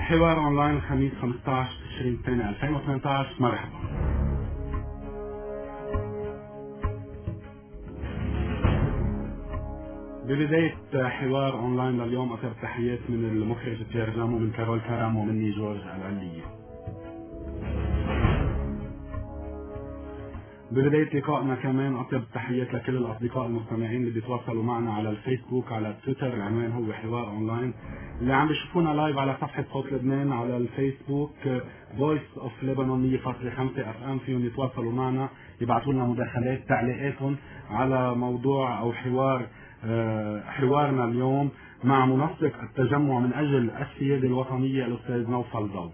حوار اونلاين الخميس 15 تشرين الثاني 2018. مرحبا. ببداية حوار اونلاين لليوم اطيب تحيات من المخرج بيير جام ومن كارول كرم ومني جورج العلية. ببداية لقائنا كمان أطيب التحيات لكل الأصدقاء المستمعين اللي بيتواصلوا معنا على الفيسبوك، على تويتر، العنوان هو حوار أونلاين، اللي عم بيشوفونا لايف على صفحة صوت لبنان على الفيسبوك Voice of Lebanon 100.5 FM. فيهم يتواصلوا معنا، يبعثوا لنا مداخلات، تعليقاتهم على موضوع أو حوارنا اليوم مع منسق التجمع من أجل السيادة الوطنية الأستاذ نوفل ضو.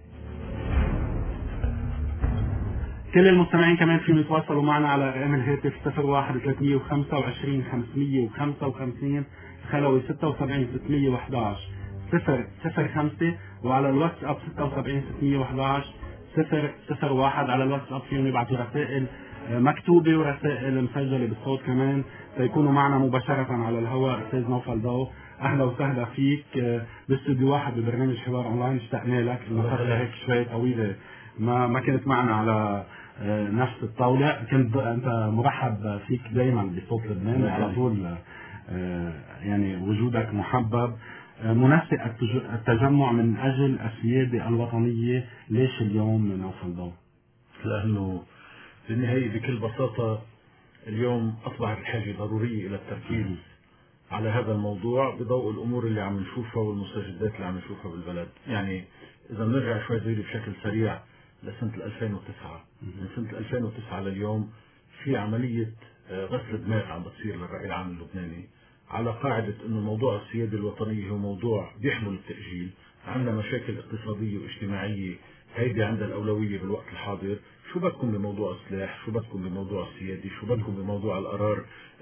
كل المستمعين كمان فيهم يتواصلوا معنا على رقم الهاتف 01 325 555 خلوي 76 611 005 وعلى الواتساب 76 611 001. على الواتساب فيهم يبعثوا رسائل مكتوبة ورسائل مسجلة بالصوت كمان سيكونوا معنا مباشرة على الهواء. أستاذ نوفل ضو، أهلا وسهلا فيك باستوديو واحد ببرنامج حوار أونلاين. اشتقنا لك، المسألة هيك شوي طويلة ما كنت معنا على نفس الطاولة. كنت أنت مرحب فيك دائما بصوت لبنان على طول، يعني وجودك محبب. منسق التجمع من أجل السيادة الوطنية، ليش اليوم نوفل ضو؟ لأنه في النهاية بكل بساطة اليوم أصبحت الحاجة ضرورية إلى التركيز على هذا الموضوع بضوء الأمور اللي عم نشوفها والمستجدات اللي عم نشوفها بالبلد. يعني إذا بنرجع شوي زي بشكل سريع لسنة 2009، من سنة 2009 لليوم في عملية غسل دماغ عم بتصير للرأي العام اللبناني على قاعدة إنه موضوع السيادة الوطنية هو موضوع بيحمل التأجيل. عندنا مشاكل اقتصادية واجتماعية هيدي عندها الأولوية بالوقت الحاضر. شو بدكم بموضوع السلاح، شو بدكم بموضوع السيادة، شو بدكم بموضوع القرار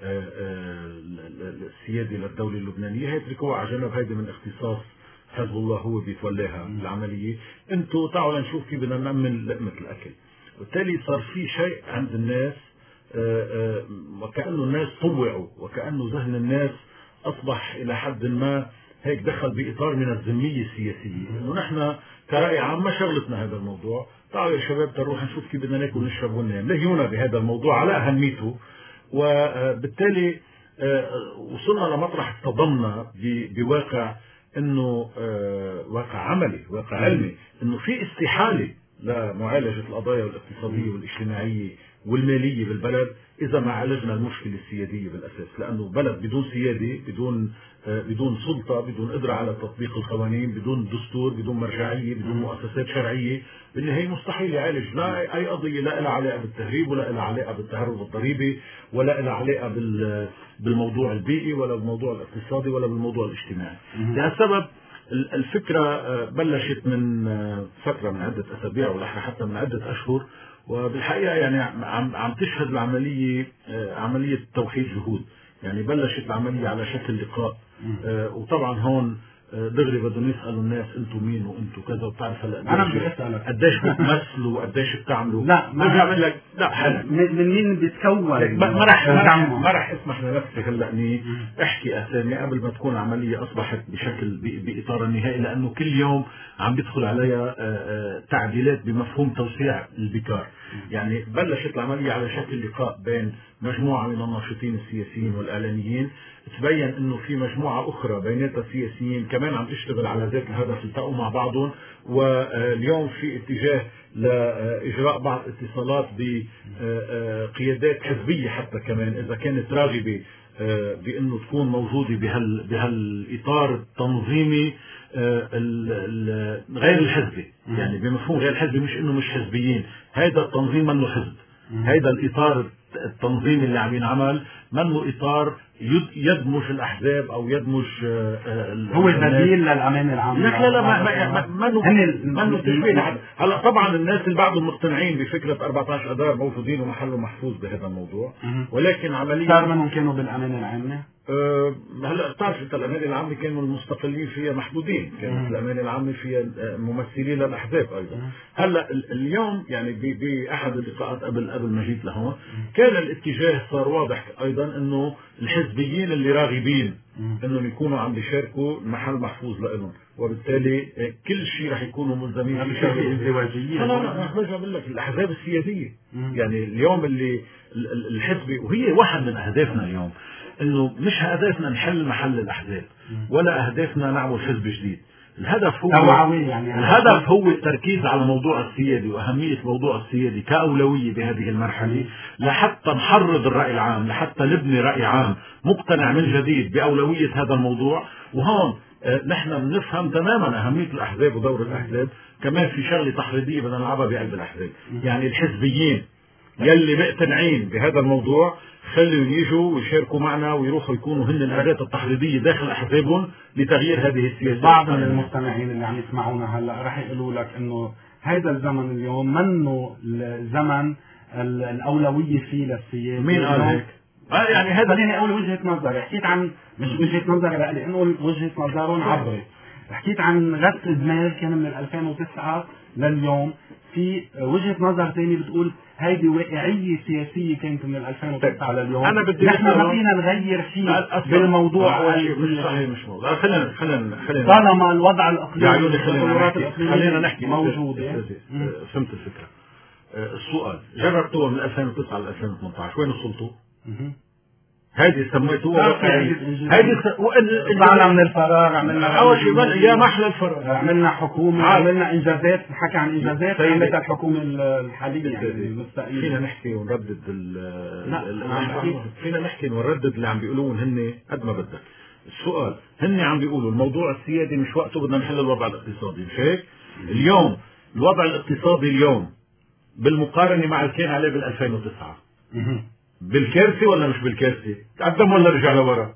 السيادي للدولة اللبنانية، هي تركوها على جنب. هيدي من اختصاص حزب الله، هو بيتولاها العملية. انتوا تعالوا نشوف كيف بدنا نأمن لقمة الأكل. وبالتالي صار في شيء عند الناس وكأنه الناس طوعوا، وكأنه ذهن الناس أصبح إلى حد ما هيك دخل بإطار من الذمية السياسية، إنه نحن كرأي عام ما شغلتنا هذا الموضوع. تعالوا يا شباب نروح نشوف كيف بدنا ناكل ونشرب وننام، لهيونا بهذا الموضوع على أهميته. وبالتالي وصلنا لمطرح اصطدمنا بواقع انه واقع عملي، واقع علمي، انه في استحالة لمعالجة القضايا الاقتصادية والاجتماعية والمالية بالبلد إذا ما عالجنا المشكلة السيادية بالأساس. لأنه بلد بدون سيادة، بدون سلطة، بدون قدرة على تطبيق القوانين، بدون دستور، بدون مرجعية، بدون مؤسسات شرعية، بالنهاية مستحيل يعالج لا أي قضية لا لها علاقة بالتهريب، ولا لها علاقة بالتهرب الضريبي، ولا لها علاقة بالموضوع البيئي، ولا بالموضوع الاقتصادي، ولا بالموضوع الاجتماعي. لهالسبب الفكرة بلشت من فترة، من عدة أسابيع ولا حتى من عدة أشهر، وبالحقيقة يعني عم تشهد العملية عملية توحيد جهود. يعني بلشت العملية على شكل لقاء، وطبعا هون دغري بدهم يسألوا الناس انتم مين وانتم كذا، وبتعرف هلا انا بدي اسالك قديش بتمثلوا وقديش بتعملوا. لا ما بعمل لك لا من مين بيتكون. ما راح اسمح لنفسي هلا اني احكي اسامي قبل ما تكون العمليه اصبحت بشكل باطار النهائي، لانه كل يوم عم بيدخل عليها تعديلات بمفهوم توسيع البكار. يعني بلشت العمليه على شكل لقاء بين مجموعه من الناشطين السياسيين والاعلاميين. تبين انه في مجموعة اخرى بيناتها سياسيين كمان عم تشتغل على ذات الهدف، التقوا مع بعضهم. واليوم في اتجاه لاجراء بعض اتصالات بقيادات حزبية حتى كمان اذا كانت راغبة بانه تكون موجودة بهالاطار التنظيمي غير الحزبي. يعني بمفهوم غير الحزبي، مش انه مش حزبيين، هذا التنظيم منه حزب، هذا الاطار التنظيمي اللي عم ينعمل منه اطار يدمج الاحزاب او يدمج هو البديل للامان العام. لا منه تشبيه. هلا طبعا الناس اللي بعضهم مقتنعين بفكره 14 اذار موجودين ومحله محفوظ بهذا الموضوع، ولكن عمليا صار منهم كانوا بالامان العامه. هلا بتعرف انت الامانه العامه كانوا المستقلين فيها محدودين، كانت الامانه العامه فيها ممثلين للاحزاب ايضا. هلا اليوم يعني باحد اللقاءات قبل ما جيت لهون كان الاتجاه صار واضح ايضا انه الحزبيين اللي راغبين انهم يكونوا عم بيشاركوا محل محفوظ لهم، وبالتالي كل شيء رح يكونوا ملزمين في شيء ازدواجيه. انا برجع بقول لك الاحزاب السياسيه يعني اليوم اللي الحزبي، وهي واحد من اهدافنا اليوم انه مش هدفنا نحل محل الاحزاب ولا اهدافنا نعمل حزب جديد. الهدف هو يعني الهدف هو التركيز على موضوع السيادة وأهمية موضوع السيادة كأولوية بهذه المرحلة، لحتى نحرض الرأي العام، لحتى نبني رأي عام مقتنع من جديد بأولوية هذا الموضوع. وهون نحن بنفهم تماما أهمية الأحزاب ودور الأحزاب. كمان في شغلة تحريضية بدنا نلعبها بقلب الأحزاب، يعني الحزبيين يلي مقتنعين بهذا الموضوع خلوا يجوا ويشاركوا معنا ويروحوا يكونوا هن الأداة التحريضية داخل أحزابهم لتغيير هذه السياسة. بعض من المستمعين اللي عم يسمعونا هلا راح يقولوا لك انه هذا الزمن اليوم منه الزمن الأولوية فيه للسياسة. مين قال هيك؟ يعني هذا خليني اقول وجهة نظري، حكيت عن مش وجهة نظري بقى لانه وجهة نظرهم عبري. حكيت عن غسل دماغ كان من 2009 لليوم. في وجهة نظر ثاني بتقول هيدي واقعية سياسية كانت من 2009 لليوم. أنا بدي نحن ما فينا نغير فيه بالموضوع. مش صحيح، مش موضوع. خلينا طالما الوضع الإقليمي خلينا نحكي موجودة. فهمت الفكرة. السؤال جربتوها من 2009 ل 2018 وين وصلتوا؟ هذه سميتوها هذه طلعنا من الفراغ، عملنا اول شيء يا محل الفراغ، عملنا حكومه، عملنا انجازات، نحكي عن انجازات عملتها الحكومه الحاليه يعني المستقبل. فينا نحكي ونردد فينا نحكي ونردد اللي عم بيقولون هن قد ما بدك. السؤال هن عم بيقولوا الموضوع السيادي مش وقته، بدنا نحل الوضع الاقتصادي، مش هيك؟ اليوم الوضع الاقتصادي اليوم بالمقارنه مع اللي كان عليه بال 2009 بالكارثة ولا مش بالكارثة؟ تقدم ولا رجع لورا؟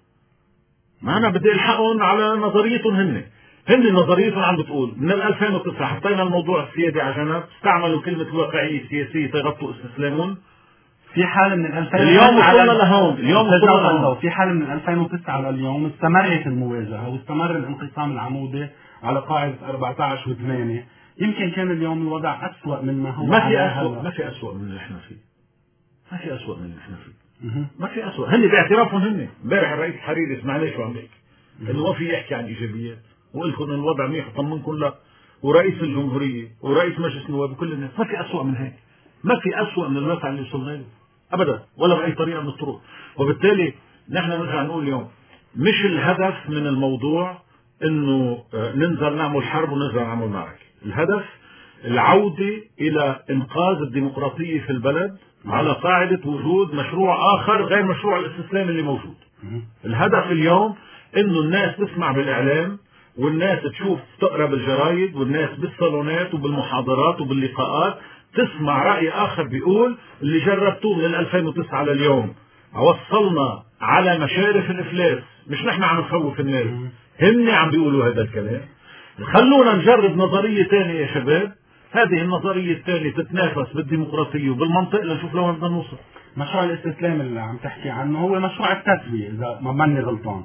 ما أنا بدي ألحقهم على نظريتهم. هن نظريتهم عم بتقول من 2009 حطينا الموضوع السيادي على جنب، استعملوا كلمة الواقعية السياسية تغطوا استسلامهم. في حال من 2009 اليوم وصلنا لهون، في حال من 2009 لليوم استمرت المواجهة واستمر الانقسام العمودي على قاعدة 14 و8. يمكن كان اليوم الوضع أسوأ مما هو. ما في أسوأ من اللي احنا فيه. ما في أسوأ من اللي احنا فيه. ما في أسوأ. هن باعترافهم امبارح الرئيس الحريري اسمعني شو عم بيحكي، انه ما في يحكي عن ايجابيات، وقلت لكم ان الوضع منيح وطمنكم لا، ورئيس الجمهورية ورئيس مجلس النواب وكل الناس. ما في أسوأ من هيك، ما في أسوأ من الواقع اللي وصلنا له ابدا ولا بأي طريقة من الطرق. وبالتالي نحن نرجع نقول اليوم مش الهدف من الموضوع انه ننزل نعمل حرب وننزل نعمل معركة. الهدف العودة الى انقاذ الديمقراطية في البلد على قاعدة وجود مشروع آخر غير مشروع الاستسلام اللي موجود. الهدف اليوم إنه الناس تسمع بالإعلام، والناس تشوف تقرأ بالجرايد، والناس بالصالونات وبالمحاضرات وباللقاءات تسمع رأي آخر بيقول اللي جربتوه من 2009 لليوم وصلنا على مشارف الإفلاس. مش نحن عم نخوف الناس، هن عم بيقولوا هذا الكلام. خلونا نجرب نظرية ثانية يا شباب، هذه النظرية الثانية تتنافس بالديمقراطية وبالمنطق لنشوف لوين بدنا نوصل. مشروع الاستسلام اللي عم تحكي عنه هو مشروع التسوية إذا ما ماني غلطان.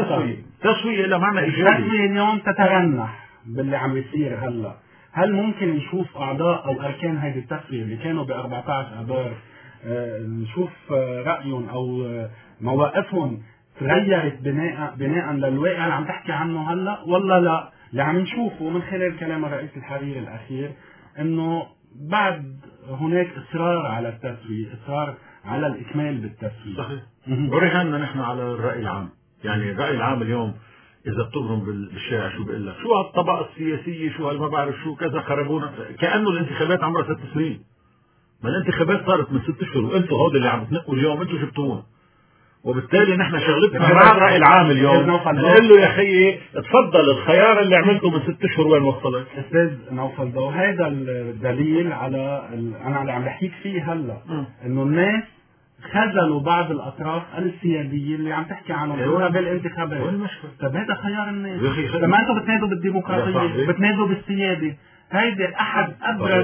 تسوية لا معنى إيجابي. التسوية اليوم تترنح باللي عم يصير هلا. هل ممكن نشوف أعضاء أو أركان هذه التسوية اللي كانوا ب 14 آذار نشوف رأيهم أو مواقفهم تغيرت بناء للواقع اللي عم تحكي عنه هلا ولا لا؟ اللي عم نشوفه من خلال كلام الرئيس الحريري الأخير إنه بعد هناك إصرار على التسوية، إصرار على الإكمال بالتسوية. صحيح. ورهنا نحن على الرأي العام، يعني الرأي العام اليوم إذا بتبرم بالشارع شو بيقول لك؟ شو هالطبقة السياسية، شو هالما بعرف شو كذا خربونا، كأنه الانتخابات عمرها 6 سنين. ما الانتخابات صارت من 6 أشهر، وأنتوا هود اللي عم تنقوا اليوم أنتوا جبتوهم. وبالتالي نحن شغلتنا مع الرأي العام اليوم نقول له يا خيي تفضل الخيار اللي عملته من 6 أشهر وين وصلك؟ استاذ نوفل ضو، هذا الدليل على انا اللي عم بحكيك فيه هلا، انه الناس خذلوا بعض الاطراف السياديه اللي عم تحكي عنهم بالانتخابات. طب هذا خيار الناس. طب ما انتم بتنادوا بالديمقراطيه، بتنادوا بالسياده. هيدا احد ابرز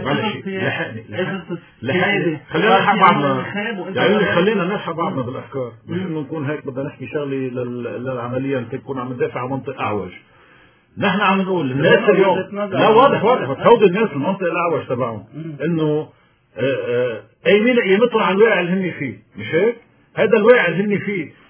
السياده. خلينا نلحق بعضنا، يعني خلينا نلحق بعضنا بالافكار، مش انه نكون هيك بدنا نحكي شغله للعمليه تكون عم ندافع عن منطق اعوج. نحن عم نقول الناس اليوم لا واضح تفوض الناس المنطق الاعوج تبعهم انه قايمين قيمتهم على الواقع اللي هن فيه، مش هيك؟ هذا الواقع اللي هن فيه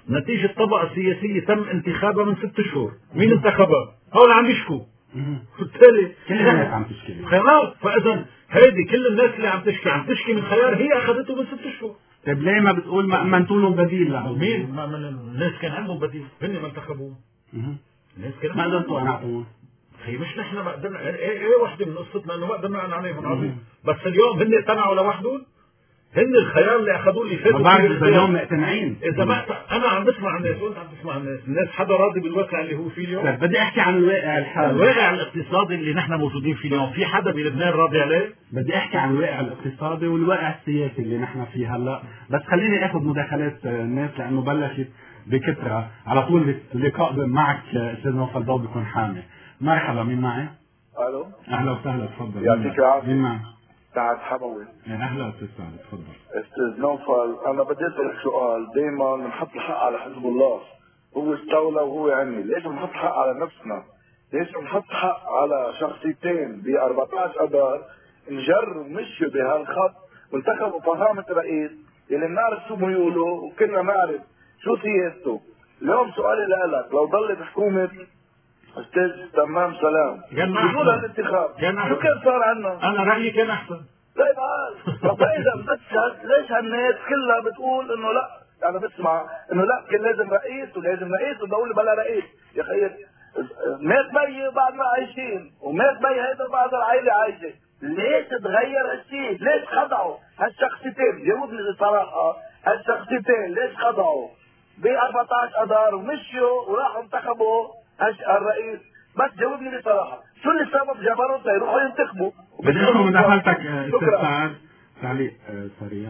نتيجة طبقة سياسية تم انتخابها من 6 شهور. مين انتخبها؟ هؤلاء عم يشكوا. بالتالي كل الناس عم تشكي خلاص. فاذا هيدي كل الناس اللي عم تشكي من خيار هي اخذته من 6 شهور. طيب ليه ما بتقول ما امنتوا لهم بديل؟ مين؟ ما من الناس كان عندهم بديل، هن ما انتخبوه. الناس كان ما قدرتوا اقنعتوه. هي مش نحن ما قدرنا. ايه وحده من قصتنا انه ما قدرنا نقنع عليهم عظيم. بس اليوم هن اقتنعوا لوحدهم. هن الخيار اللي اخذوه اللي فاتوا. ما بعرف اذا اليوم مقتنعين. اذا ما انا عم بسمع الناس وانت عم تسمع الناس حدا راضي بالواقع اللي هو فيه اليوم؟ طيب بدي احكي عن الواقع الحالي، الواقع الاقتصادي اللي نحن موجودين فيه اليوم. في حدا بلبنان راضي عليه؟ بدي احكي عن الواقع الاقتصادي والواقع السياسي اللي نحن فيه هلا. بس خليني اخذ مداخلات الناس لانه بلشت بكثره. على طول اللقاء معك استاذ نوفل ضو بيكون حامي. مرحبا، مين معي؟ الو، اهلا وسهلا، تفضل. يعطيك العافيه. مين معي؟ سعد حموي. اهلا استاذ سعد، تفضل. استاذ نوفل، انا بدي اسالك سؤال. دائما بنحط الحق على حزب الله، هو استولى وهو عمي. ليش بنحط الحق على نفسنا؟ ليش بنحط الحق على شخصيتين ب 14 اذار انجروا ومشوا بهالخط وانتخبوا فخامه رئيس اللي بنعرف شو ميوله وكنا نعرف شو سياسته؟ اليوم سؤالي لك، لو ضلت حكومه استاذ تمام سلام بدون الانتخاب شو كان صار عنا؟ انا رايي كان احسن. طيب طب اذا بس ليش هالناس كلها بتقول انه لا؟ انا بسمع انه لا، كان لازم رئيس ولازم رئيس والدوله بلا رئيس. يا خيي مات بي بعد ما عايشين ومات بي هيدا بعد العائله عايشه. ليش تغير هالشيء؟ ليش خضعوا هالشخصيتين؟ جاوبني بصراحه، هالشخصيتين ليش خضعوا ب 14 اذار ومشوا وراحوا انتخبوا الرئيس؟ بس جاوبني بصراحه، شو اللي سبب جبروت يروحوا ينتخبوا؟ بدي اخذ مداخلتك استاذ سعد، تعليق سريع.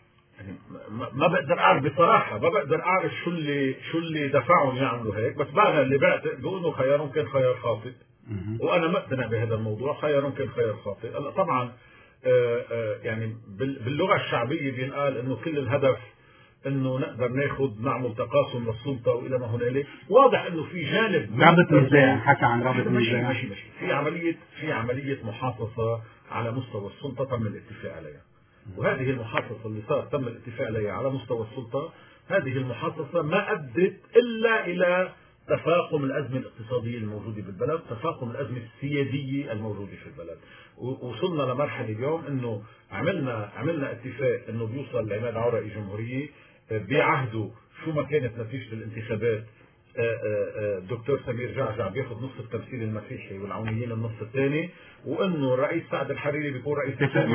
ما بقدر اعرف بصراحه، ما بقدر اعرف شو اللي دفعهم يعملوا هيك. بس بعد اللي بيقولوا خيارهم كان خيار خاطئ، وانا مقتنع بهذا الموضوع. خيارهم كان خيار خاطئ. طبعا يعني باللغه الشعبيه بينقال انه كل الهدف انه نقدر نعمل تقاسم للسلطه والى ما هنالك. واضح انه في جانب رابط ميزان، حكى عن رابط ميزان. ماشي في عمليه محافظه على مستوى السلطه تم الاتفاق عليها. وهذه المحاصصة اللي تم الاتفاق عليها على مستوى السلطة، هذه المحاصصة ما أدت إلا إلى تفاقم الأزمة الاقتصادية الموجودة بالبلد، تفاقم الأزمة السيادية الموجودة في البلد. وصلنا لمرحلة اليوم إنه عملنا اتفاق إنه بيوصل لعماد عرائي جمهورية بعهده شو ما كانت نتيجة الانتخابات. الدكتور سمير جعجع بياخذ نص التمثيل المسيحي والعونيين النص الثاني، وانه الرئيس سعد الحريري بيكون رئيس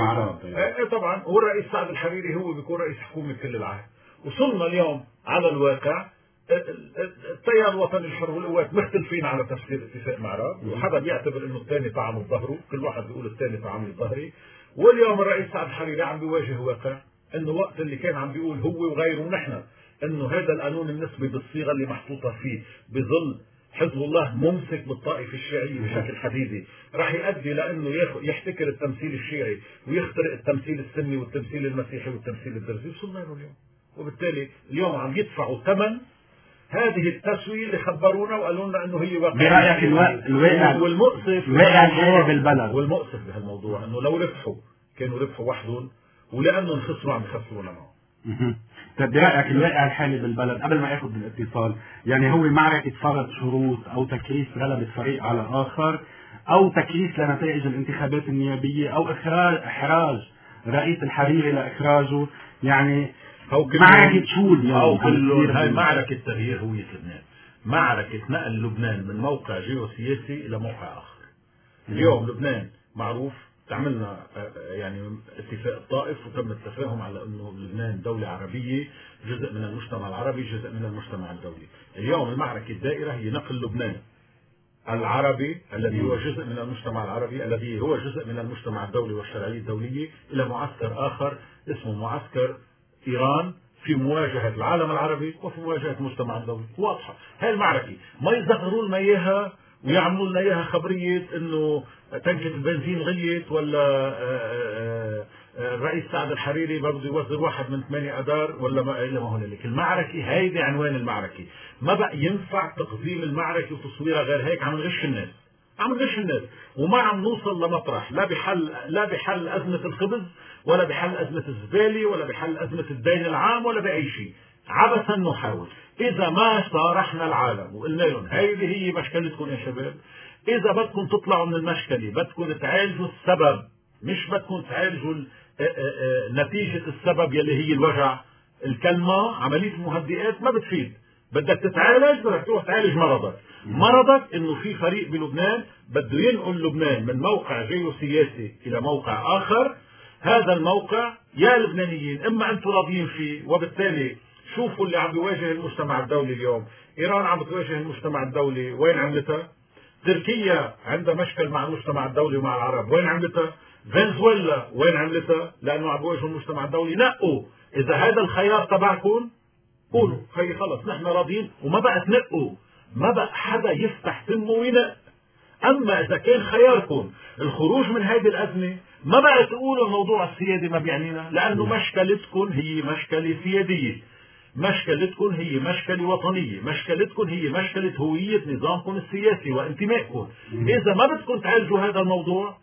طبعا، والرئيس سعد الحريري هو بيكون رئيس حكومه كل العهد. وصلنا اليوم على الواقع التيار الوطني الحر والقوات مختلفين على تفسير اتفاق معرض، وحدا بيعتبر انه الثاني طعم بظهره، كل واحد بيقول الثاني طعم بظهري. واليوم الرئيس سعد الحريري عم بيواجه واقع انه وقت اللي كان عم بيقول هو وغيره ونحن انه هذا القانون النسبي بالصيغه اللي محطوطه فيه بظل حزب الله ممسك بالطائفه الشيعيه بشكل حديدي، راح يؤدي لانه يحتكر التمثيل الشيعي ويخترق التمثيل السني والتمثيل المسيحي والتمثيل الدرزي. وصلنا له اليوم، وبالتالي اليوم عم يدفعوا ثمن هذه التسويه اللي خبرونا وقالوا لنا انه هي واقع. برايك الواقع والمؤسف بالبلد، والمؤسف بهالموضوع انه لو ربحوا كانوا ربحوا وحدهم، ولانهم خسروا عم يخسرونا معهم. طيب برأيك الواقع الحالي بالبلد قبل ما ياخذ بالاتصال، يعني هو معركة فرض شروط او تكريس غلبة فريق على اخر، او تكريس لنتائج الانتخابات النيابية، او احراج رئيس الحريري لاخراجه؟ يعني معركة شو اليوم؟ هاي معركة تغيير هوية لبنان، معركة نقل لبنان من موقع جيوسياسي الى موقع اخر. اليوم لبنان معروف عملنا يعني اتفاق الطائف وتم التفاهم على انه لبنان دولة عربية، جزء من المجتمع العربي، جزء من المجتمع الدولي. اليوم المعركة الدائرة هي نقل لبنان العربي الذي هو جزء من المجتمع العربي، الذي هو جزء من المجتمع الدولي والشرعية الدولية، الى معسكر اخر اسمه معسكر ايران في مواجهة العالم العربي وفي مواجهة المجتمع الدولي. واضحة هاي المعركة، ما يصغروا لنا اياها ويعملوا لنا اياها خبريه انه تنكة البنزين غليت، ولا الرئيس سعد الحريري بده يوزر 1 من 8 اذار، ولا ما الى ما هنالك. المعركه هيدي عنوان المعركه، ما بقى ينفع تقديم المعركه وتصويرها غير هيك. عم نغش الناس وما عم نوصل لمطرح، لا بحل ازمه الخبز، ولا بحل ازمه الزباله، ولا بحل ازمه الدين العام، ولا باي شيء. عبثا نحاول. إذا ما صارحنا العالم وقلنا لهم هذه هي مشكلتكم يا شباب، إذا بدكم تطلعوا من المشكلة بدكم تعالجوا السبب، مش بدكم تعالجوا نتيجة السبب يلي هي الوجع. الكلمة عملية المهدئات ما بتفيد، بدك تتعالج بدك تروح تعالج مرضك. مرضك انه في فريق بلبنان بده ينقل لبنان من موقع جيوسياسي الى موقع اخر. هذا الموقع يا لبنانيين اما انتم راضيين فيه، وبالتالي شوفوا اللي عم بيواجه المجتمع الدولي اليوم. ايران عم بتواجه المجتمع الدولي، وين عملتها؟ تركيا عندها مشكل مع المجتمع الدولي ومع العرب، وين عملتها؟ فنزويلا وين عملتها؟ لانه عم بيواجهوا المجتمع الدولي. نقوا، اذا هذا الخيار تبعكم قولوا هي خلص نحن راضيين، وما بقى تنقوا، ما بقى حدا يفتح تمه وينق. اما اذا كان خياركم الخروج من هذه الازمه ما بقى تقولوا الموضوع السيادي ما بيعنينا، لانه مشكلتكم هي مشكله سياديه، مشكلتكم هي مشكله وطنيه، مشكلتكم هي مشكله هويه نظامكم السياسي وانتمائكم. اذا ما بدكم تعالجوا هذا الموضوع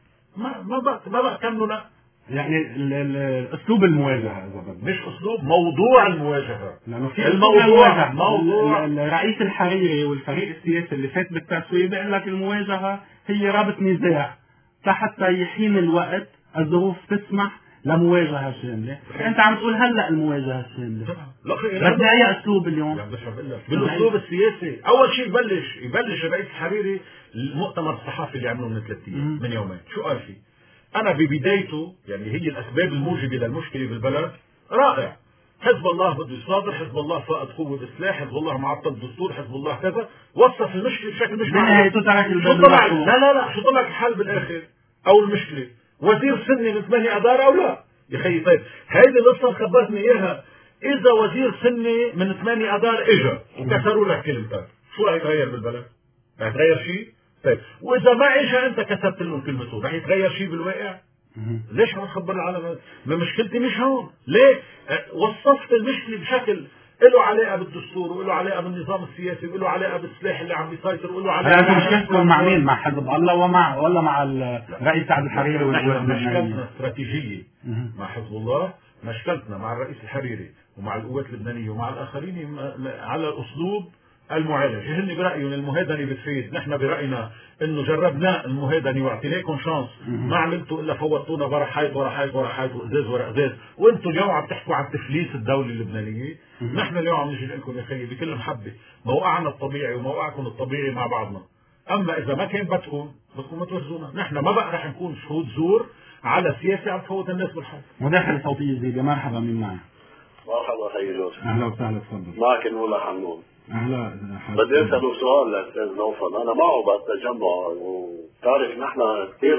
ما بقى كملوا. يعني اسلوب المواجهه اذا بدك، مش اسلوب، موضوع المواجهه، لانه في الموضوع موضوع الرئيس الحريري والفريق السياسي اللي فات بالتسويه بيقول لك المواجهه هي رابط نزاع حتى يحين الوقت الظروف تسمح لمواجهه شامله. انت عم تقول هلا المواجهه الشامله، بس باي اسلوب اليوم؟ بالاسلوب السياسي. اول شيء يبلش الرئيس الحريري المؤتمر الصحفي اللي عمله من 3 ايام من يومين. شو قال فيه؟ انا ببدايته يعني هي الاسباب الموجبه للمشكله بالبلد رائع، حزب الله بده يصادر، حزب الله فائض قوه بسلاح، حزب الله معطل دستور، حزب الله كذا، وصف المشكله بشكل مش معقول. شو طلع؟ لا شو طلع الحل بالاخر او المشكله؟ وزير سني من 8 اذار او لا؟ يا خيي طيب هيدي القصه خبرتني اياها. اذا وزير سني من 8 اذار اجى وكسروا لك كلمتك، شو راح يتغير بالبلد؟ راح يتغير شيء؟ طيب واذا ما اجى انت كسبت له كلمته، رح يتغير شيء بالواقع؟ ليش عم تخبر العالم؟ ما مشكلتي مش هون، ليه؟ وصفت المشكله بشكل له علاقه بالدستور وله علاقه بالنظام السياسي وله علاقه بالسلاح اللي عم بيسيطر وله علاقه. هلا مشكلتكم مع مين؟ مع حزب الله ولا مع الرئيس سعد الحريري والقوات اللبنانيه؟ مشكلتنا استراتيجيه مع حزب الله، مشكلتنا مع الرئيس الحريري ومع القوات اللبنانيه ومع الاخرين على الاسلوب المعالجه. هن برايهم المهادنه بتفيد، نحن براينا انه جربنا المهادنه واعطيناكم شانس، ما عملتوا الا فوتونا ورا حيط ورا حيط ورا حيط وازاز ورا ازاز، وانتم اليوم عم تحكوا عن تفليس الدوله اللبنانيه. نحن اليوم عم نجي لكم يا خيي بكل محبه، موقعنا الطبيعي وموقعكم الطبيعي مع بعضنا. اما اذا ما كان بدكم ما توزونا، نحن ما بقى رح نكون شهود زور على سياسه عم تفوت الناس بالحيط. مداخله صوتيه جديده. مرحبا، مين معي؟ مرحبا خيي جوزيف. اهلا وسهلا، تفضل. معك نولا حنون. اهلا. بدي اساله سؤال لاستاذ نوفل. انا معه بالتجمع، وبتعرف نحن كثير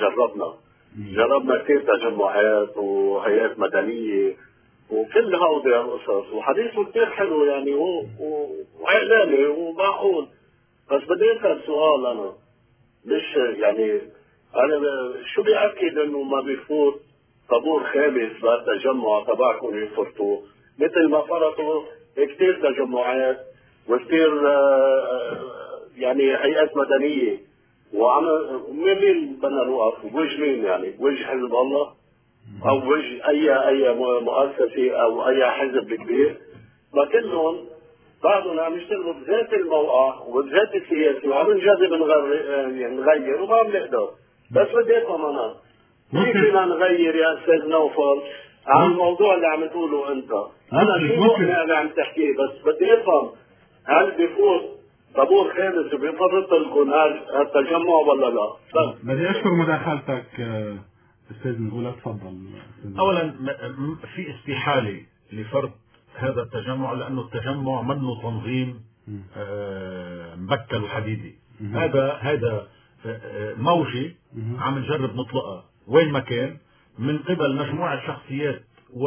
جربنا كثير تجمعات وهيئات مدنيه وكل هودي القصص، وحديثه كثير حلو يعني واعلامي ومعقول. بس بدي اسال سؤال، انا مش يعني انا شو بيأكد انه ما بيفوت طابور خامس بالتجمع تبعكم يفرطوا مثل ما فرطوا كثير تجمعات وكثير يعني هيئات مدنيه، مين بدنا نوقف؟ وجه مين يعني؟ وجه حزب الله او وجه اي مؤسسه او اي حزب كبير؟ ما كلهم بعضهم عم يشتغلوا بذات الموقع وبذات السياسه وعم نجرب نغير وما عم نقدر. بس بدي افهم انا كيف فينا نغير يا استاذ نوفل عن الموضوع اللي عم تقوله انت؟ انا شو مقنع اللي عم تحكيه، بس بدي افهم هل بيفوت طابور خامس وبيفرط لكم هالتجمع ولا لا؟ بدي اشكر مداخلتك استاذ نقول، تفضل. اولا في استحاله لفرض هذا التجمع، لانه التجمع منه تنظيم مبكل وحديدي. هذا موجه عم نجرب نطلقها وين ما كان من قبل مجموعه شخصيات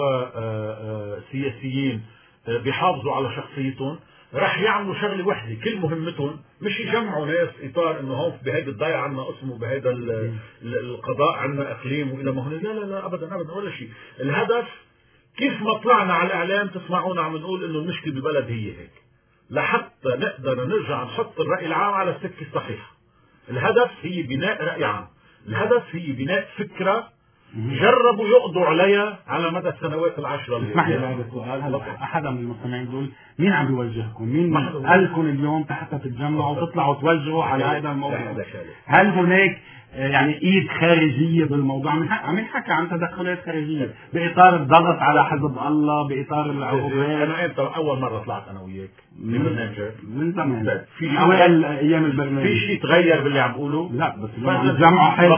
وسياسيين بيحافظوا على شخصيتهم، راح يعملوا شغله وحده كل مهمتهم مش يجمعوا ناس اطار انه هون بهيدا الضيعه عنا اسمه بهيدا القضاء عنا اقليم والى ما هون. لا ابدا ولا شيء. الهدف كيف ما طلعنا على الاعلام تسمعونا عم نقول انه المشكله بالبلد هي هيك، لحتى نقدر نرجع نحط الراي العام على السكه الصحيحه. الهدف هي بناء راي عام، الهدف هي بناء فكره جربوا يقضوا عليها على مدى السنوات العشرة اللي اسمح لي هذا السؤال. هلا احد من المستمعين بيقول مين عم بيوجهكم؟ مين قالكم اليوم حتى تتجمعوا وتطلعوا توجهوا على هذا الموضوع؟ هل هناك يعني ايد خارجيه بالموضوع؟ عم ينحكى عن تدخلات خارجيه باطار الضغط على حزب الله، باطار العقوبات. انا انت اول مره طلعت انا وياك من زمان في اوائل ايام البرنامج. في شيء تغير باللي عم بقوله؟ لا بس الجمعوا حيث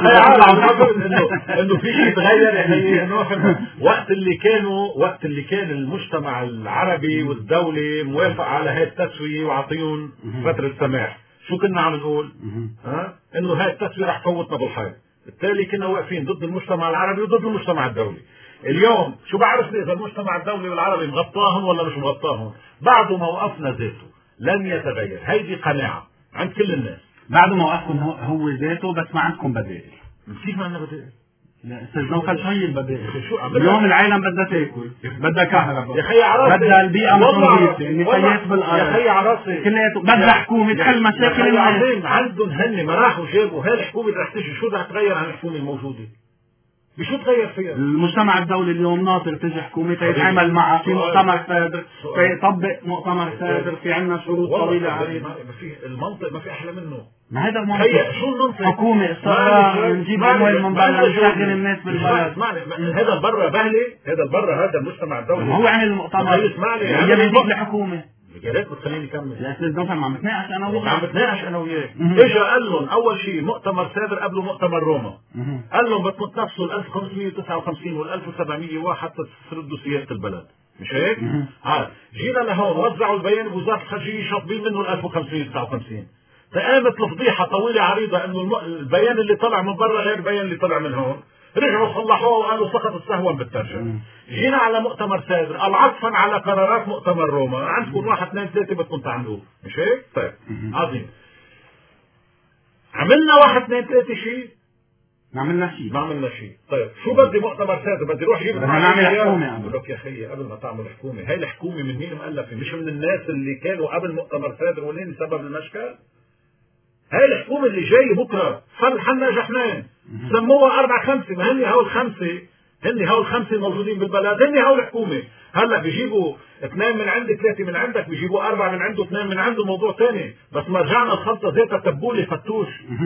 انه في شيء تغير يعني انه وقت اللي كان المجتمع العربي والدوله موافق على هاي التسويه وعطيهم فتره سماح، شو كنا عم نقول؟ انه هاي التسويه رح تفوتنا بالحيط، بالتالي كنا واقفين ضد المجتمع العربي وضد المجتمع الدولي. اليوم شو بعرف اذا المجتمع الدولي والعربي مغطاهم ولا مش مغطاهم، بعد موقفنا ذاته لن يتغير، هيدي قناعه عند كل الناس. بعد موقفكم هو ذاته، بس ما عندكم بدائل. كيف ما عندنا بدائل؟ لا استاذ نوفل شو هي البدائل؟ اليوم العالم بدها تاكل، بدها كهرباء، يا خي عراسي بدها البيئه نظيفه، النفايات بالارض، يا خي عراسي كلياته بدها حكومه تحل مشاكل الناس. عندهم هن ما راحوا جابوا هاي الحكومه رح تجي، شو رح تغير عن الحكومه الموجوده؟ بشو تغير فيها؟ المجتمع الدولي اليوم ناطر تجي حكومه تيتعامل معها في مؤتمر سادر، تيطبق مؤتمر سادر، في عندنا شروط طويله عريضه. ما في المنطق، ما في احلى منه. ما هذا المنطق. شو المنطق؟ حكومه استقرار، نجيب اموال من برا، نشغل الناس بالبلد. هذا البرة بهلي، هذا البرة، هذا المجتمع الدولي هو عمل المؤتمر. اسمعني هي بيجيب الحكومه. يا ريت بتخليني اكمل. يا استاذ نوفل عم بتناقش انا وياك. عم بتناقش انا وياك. اجى قال لهم اول شيء مؤتمر سادر قبله مؤتمر روما. قال لهم بدكم تنفسوا ال 1559 وال 1701 حتى تسردوا سياده البلد، مش هيك؟ جينا لهون وزعوا البيان بوزاره الخارجيه شاطبين منه ال 1559. فقامت الفضيحه طويله عريضه انه البيان اللي طلع من برا غير البيان اللي طلع من هون. رجعوا صلحوه وقالوا سقطت سهوا بالترجمه. جينا على مؤتمر سادر قال عطفا على قرارات مؤتمر روما، عندكم 1 2 3 بدكم تعملوه، مش هيك؟ طيب عظيم. عملنا 1 2 3 شيء؟ ما عملنا شيء. طيب شو بدي مؤتمر سادر؟ بدي اروح جيب نعمل حكومه. بقول لك يا خيي قبل ما تعمل حكومه، هاي الحكومه من مين مؤلفه؟ مش من الناس اللي كانوا قبل مؤتمر سادر ولين سبب المشكل؟ هاي الحكومه اللي جاي بكره حنا جحنان سموها 4 5، ما هن هول 5 الموجودين بالبلد، هن هول الحكومه. هلا بيجيبوا 2 من عندك 3 من عندك، بيجيبوا 4 من عنده 2 من عنده، موضوع ثاني. بس ما رجعنا الخلطه ذاتها تبوله فتوش،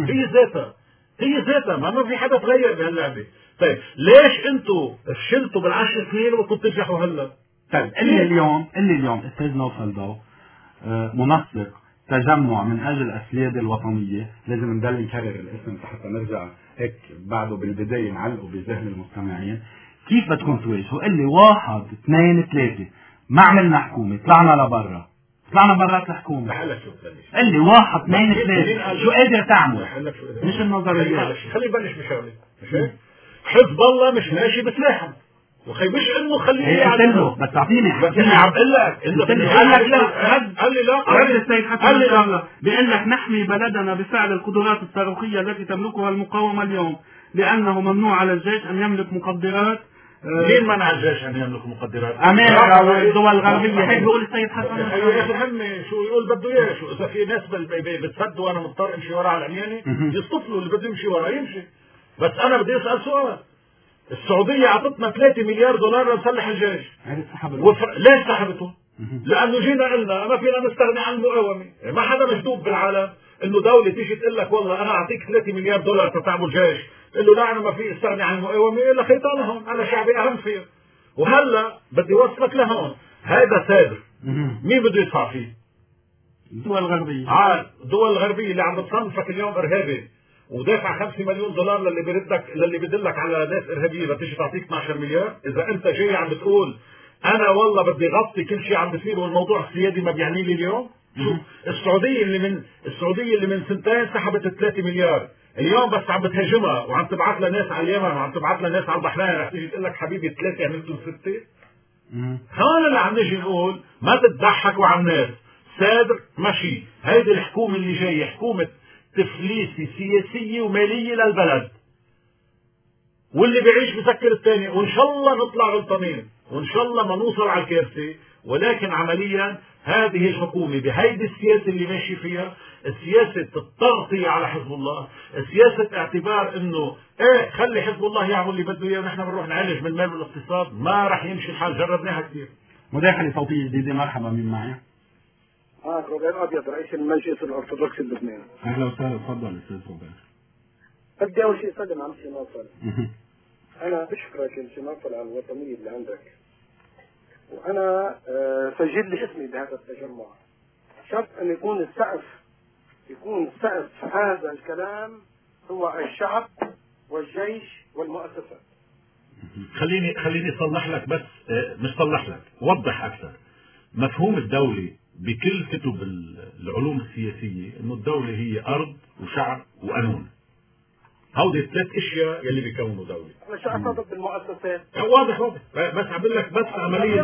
هي ذاتها ما في حدا تغير بهاللعبه. طيب ليش انتم فشلتوا بال10 سنين وكنتوا تنجحوا هلا؟ طيب اللي اليوم استاذ نوفل ضو منسق تجمع من اجل السياده الوطنيه، لازم نضل نكرر الاسم حتى نرجع هيك بعده بالبدايه نعلقه بذهن المستمعين. كيف بدكم تواجهوا؟ قال لي 1 2 3 ما عملنا حكومه، طلعنا برات الحكومه. قال لي 1 2 3 شو قادر تعمل؟ مش النظريه. خلينا نبلش بشغله، مش هيك؟ حزب الله مش ماشي بسلاحه، وخي مش انه خليه يعمل. بس اعطيني عم اقول لك انت قال لك لا، قال لي لا، قال السيد حسن الله بيقول لك نحمي بلدنا بفعل القدرات الصاروخيه التي تملكها المقاومه اليوم، لانه ممنوع على الجيش ان يملك مقدرات. مين منع الجيش ان يملك مقدرات؟ امريكا والدول الغربيه. هيك بيقول السيد حسن. يا اخي همي شو يقول بده اياه، شو اذا في ناس بتسد وانا مضطر امشي ورا على العمياني، يصطفلوا اللي بده يمشي ورا يمشي. بس انا بدي اسال سؤال، السعودية أعطتنا 3 مليار دولار لنصلح الجيش. ليش سحبته؟ لأنه جينا قلنا ما فينا نستغني عن المقاومة. ما حدا مجدوب بالعالم إنه دولة تيجي تقول لك والله أنا أعطيك 3 مليار دولار تتعمل جيش، تقول له لا أنا ما في استغني عن المقاومة، إلا خيطان هون أنا شعبي أهم فيه. وهلا بدي وصلك لهون، هذا سادر مين بده يدفع فيه؟ الدول الغربية. الدول الغربية اللي عم بتصنفك اليوم إرهابي ودافع 5 مليون دولار للي بدلك على ناس ارهابيه، بديش تعطيك 12 مليار. اذا انت جاي عم بتقول انا والله بدي غطي كل شيء عم بصير والموضوع السيادي ما بيعني لي اليوم. شوف السعوديه اللي من سنتين سحبت 3 مليار، اليوم بس عم بتهاجمها وعم تبعث لها ناس على اليمن وعم تبعث لها ناس على البحرين، رح تيجي تقول لك حبيبي 3 عملتوا 6. هون اللي عم نجي نقول ما تضحكوا على الناس. سادر ماشي، هيدي الحكومه اللي جايه حكومه تفليسي سياسية ومالية للبلد، واللي بيعيش بسكر الثاني، وإن شاء الله نطلع غلطانين، وإن شاء الله ما نوصل على الكرسي ولكن عمليا هذه الحكومة بهيدي السياسة اللي ماشي فيها، سياسة التغطية على حزب الله، سياسة اعتبار انه ايه خلي حزب الله يعمل اللي بده اياه ونحن بنروح نعالج من المال والاقتصاد، ما راح يمشي الحال، جربناها كثير. مداخلة صوتية جديدة، مرحبا، مين معي؟ روبير أبيض، رئيس المجلس الأرثوذكسي اللبناني. أهلا وسهلا، تفضل أستاذ روبير. بدي أول شيء أسلم على الشيخ ناصر. أنا بشكرك الشيخ ناصر على الوطنية اللي عندك. وأنا سجل لي اسمي بهذا التجمع. شرط أن يكون السقف هذا الكلام هو الشعب والجيش والمؤسسات. خليني اصلح لك بس، مش صلح لك، وضح اكثر. مفهوم الدولة بكل كتب العلوم السياسية انه الدولة هي ارض وشعب وقانون. هودي الثلاث اشياء يلي بيكونوا دولة. انا شو اعتقد بالمؤسسات؟ واضح بس عبد لك بس عملية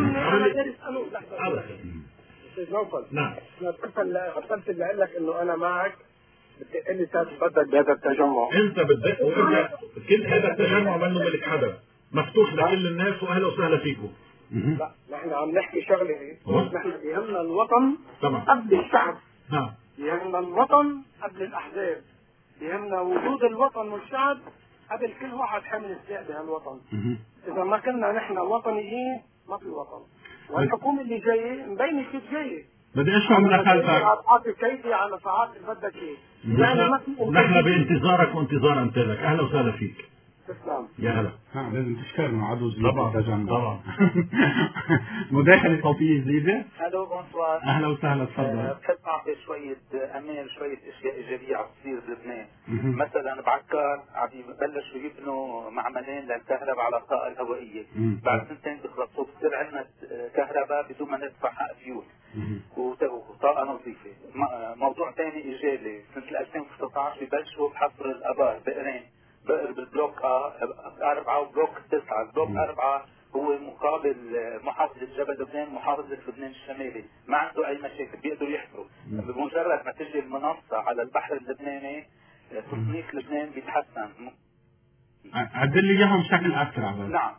نعم. انا اتصلت اللي قال لك انه انا معك، بتقول لي تتبدل بهذا التجمع. انت بدك كل هذا التجمع منه ملك حدا، مفتوح لكل الناس واهلا وسهلا فيكم. لا نحن عم نحكي شغله نحن يهمنا الوطن قبل الشعب. يهمنا الوطن قبل الاحزاب، يهمنا وجود الوطن والشعب قبل كل واحد حامل سلاح بهالوطن. اذا ما كنا نحن وطنيين ما في وطن. والحكومه اللي جايه مبينه كيف جايه. بدي اشرح من خلفك. تعطي كيفي على ساعات اللي بدك اياه. يعني نحن بانتظارك وانتظار امثالك، اهلا وسهلا فيك. تسلم. يا هلا. لازم تشكرنا عضو جديد طبعا. مداخلة صوتية جديدة. الو بونسوار. اهلا وسهلا، تفضل. بحب اعطي شوية امال، شوية اشياء ايجابية عم تصير بلبنان. مثلا بعكار عم يبلشوا يبنوا معملين للكهرباء على الطاقة الهوائية. بعد سنتين بيخلصوا، بصير عندنا كهرباء بدون ما ندفع حق فيول وطاقة نظيفة. موضوع ثاني ايجابي، سنة 2019 ببلشوا بحفر الابار بئرين، بئر بالبلوك 4 وبلوك 9. البلوك 4 هو مقابل محافظة جبل لبنان، محافظة لبنان الشمالي، ما عنده أي مشاكل، بيقدروا يحفروا. بمجرد ما تجي المنصة على البحر اللبناني تصنيف لبنان بيتحسن. عدل لي اياهم بشكل اسرع. نعم.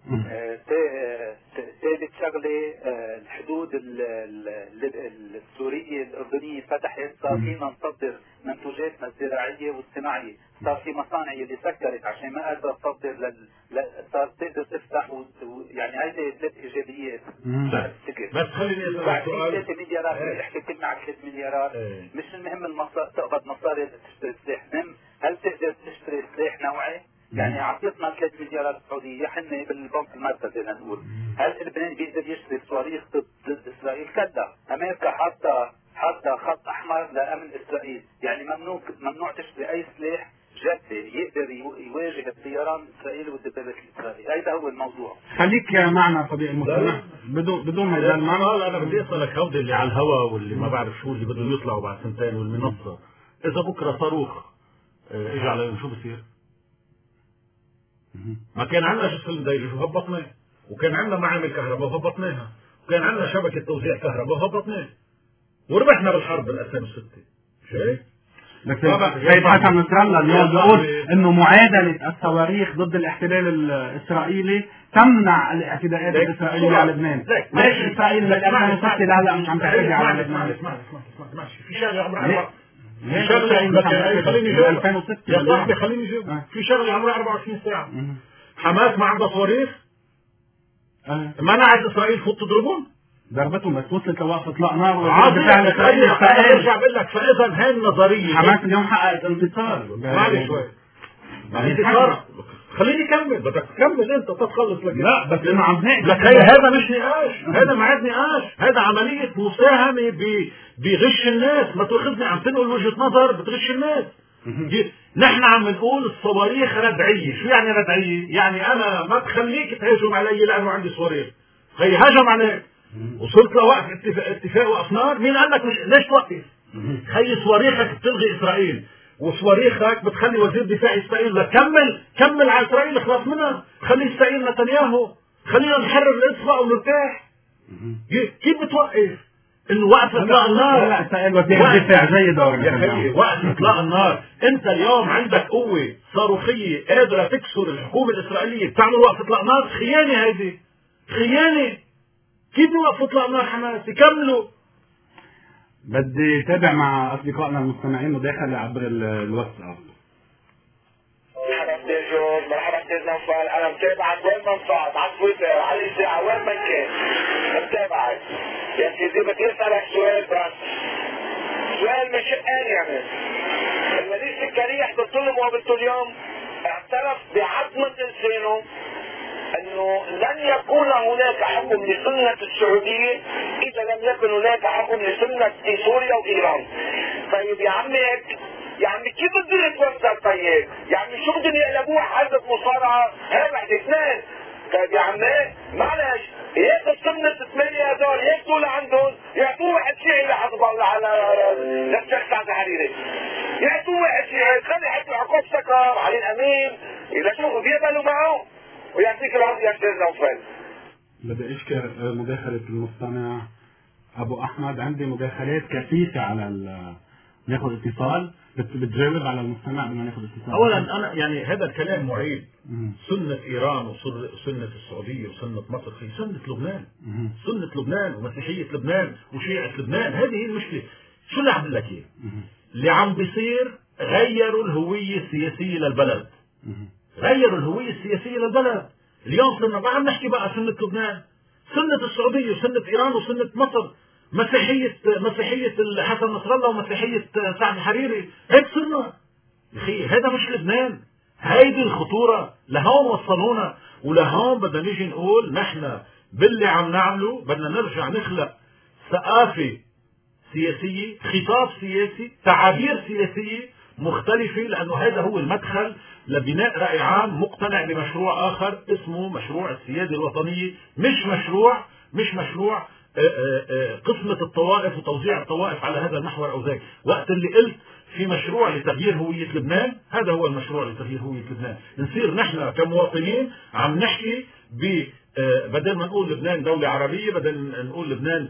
ثالث شغله، الحدود السوريه الاردنيه فتحت، صار فينا نصدر منتوجاتنا الزراعيه والصناعيه، صار في مصانع اللي سكرت عشان ما قادره تصدر صار تقدر تفتح يعني هيدي ثلاث ايجابيات. بس خليني اسالك سؤال. 3 مليارات بنحكي كلمه على 3 مليارات، مش المهم تقبض مصاري تشتري سلاح، المهم هل تقدر تشتري سلاح نوعي؟ يعني عطيتنا 3 مليارات سعودية، حنا بالبنك المركزي لنقول، هل لبنان بيقدر يشتري صواريخ ضد اسرائيل؟ كلا، امريكا حاطه خط احمر لامن اسرائيل، يعني ممنوع تشتري اي سلاح جدي يقدر يواجه الطيران الاسرائيلي والدبابات الاسرائيليه. هذا هو الموضوع. خليك معنا صديق المستمع بدون ما يزال معنا. انا بدي اسالك، هودي اللي على الهواء واللي ما بعرف شو اللي بدهم يطلعوا بعد سنتين والمنصه، اذا بكره صاروخ اجى عليهم شو بصير؟ ما كان عندنا جسر الدايرج وهبطناه، وكان عندنا معامل كهرباء وهبطناها، وكان عندنا شبكة توزيع كهرباء وهبطناها، وربحنا بالحرب بال 2006. شايف؟ سيد حسن نصر الله اليوم بيقول انه معادلة الصواريخ ضد الاحتلال الاسرائيلي تمنع الاعتداءات الاسرائيلية على لبنان. ليش اسرائيل من 2006 لهلا مش عم تعتدي على لبنان؟ اسمع في شغله عمرها في شغله خليني اجاوب يا صاحبي، خليني اجاوب. في شغله عمرها 24 ساعة. حماس ما عندها صواريخ؟ منعت اسرائيل فوت تضربهم؟ ضربتهم بس وصلت لوقف اطلاق نار. ارجع بقول لك، فاذا هاي النظريه حماس اليوم حققت انتصار. معلش شوي انتصار، خليني اكمل. بدك تكمل انت تخلص لك؟ لا بس انه عم نحكي لك هذا مش نقاش، هذا ما عاد نقاش، هذا عمليه مساهمه بغش الناس. ما تاخذني عم تنقل وجهه نظر بتغش الناس. نحن عم نقول الصواريخ ردعيه. شو يعني ردعيه؟ يعني انا ما بخليك تهاجم علي لانه عندي صواريخ. هي هجم عليك وصلت لوقف اتفاق وافنار، مين قال لك ليش توقف؟ خلي صواريخك بتلغي اسرائيل، وصواريخك بتخلي وزير دفاع اسرائيل كمل على اسرائيل، اخلص منها، خلي اسرائيل نتنياهو، خلينا نحرر الاصفاء ونرتاح. كيف بتوقف؟ انه وقف اطلاق النار. لا اسرائيل وزير دفاع زي دورنا يا اخي، وقف اطلاق النار. انت اليوم عندك قوه صاروخيه قادره تكسر الحكومه الاسرائيليه، بتعمل وقف اطلاق نار؟ خيانه، هيدي خيانه. كيف نوقفوا اطلاق نار حماس؟ يكملوا. بدي تابع مع اصدقائنا المستمعين مداخله عبر الواتساب. مرحبا جورج، مرحبا استاذ نوفل، انا متابعك وين ما انصعد على تويتر على الاذاعه وين ما كان متابعك. يا سيدي بدي اسالك سؤال بس، سؤال مش يعني الوليد السكري حضرت له مقابلته اليوم، اعترف بعظمه لسانه انه لن يكون هناك حكم لسنه السعوديه اذا لم يكن هناك حكم لسنه سوريا وايران. طيب يا عمي يا عمي كيف بدنا نتوسع؟ طيب يا عمي شو بدهم يقلبوها حلبة مصارعه؟ هي وحده اثنين. طيب يا عمي معلش ياخذ سنه 8 هذول ياخذوا لعندهم يعطوه واحد شيعي لحظبه ولا على للشيخ سعد الحريري، يعطوه واحد شيعي خلي حتى عقوب سكر علي الامين اذا شوفوا بيقبلوا معه ويعطيك العافيه يا استاذ نوفل. بدي اشكر مداخله المستمع ابو احمد. عندي مداخلات كثيفه على ناخذ اتصال. بتجاوب على المستمع بدنا ناخذ اتصال. اولا انا يعني هذا الكلام معيب. سنه ايران وسنه السعوديه وسنه مصر في سنه لبنان. سنه لبنان ومسيحيه لبنان وشيعه لبنان، هذه هي المشكله. شو اللي عم لك اياه؟ اللي عم بيصير غيروا الهويه السياسيه للبلد. غيروا الهويه السياسيه للبلد. اليوم صرنا ما عم نحكي بقى سنه لبنان، سنه السعوديه وسنه ايران وسنه مصر، مسيحيه حسن نصر الله ومسيحيه سعد الحريري، هيك صرنا. يا اخي هذا مش لبنان، هيدي الخطوره. لهون وصلونا، ولهون بدنا نيجي نقول نحن باللي عم نعمله بدنا نرجع نخلق ثقافه سياسيه، خطاب سياسي، تعابير سياسيه مختلفه، لانه هذا هو المدخل لبناء رأي عام مقتنع بمشروع آخر اسمه مشروع السيادة الوطنية، مش مشروع قسمة الطوائف وتوزيع الطوائف على هذا المحور أو ذاك. وقت اللي قلت في مشروع لتغيير هوية لبنان، هذا هو المشروع لتغيير هوية لبنان. نصير نحن كمواطنين عم نحكي بدل ما نقول لبنان دولة عربية، بدل نقول لبنان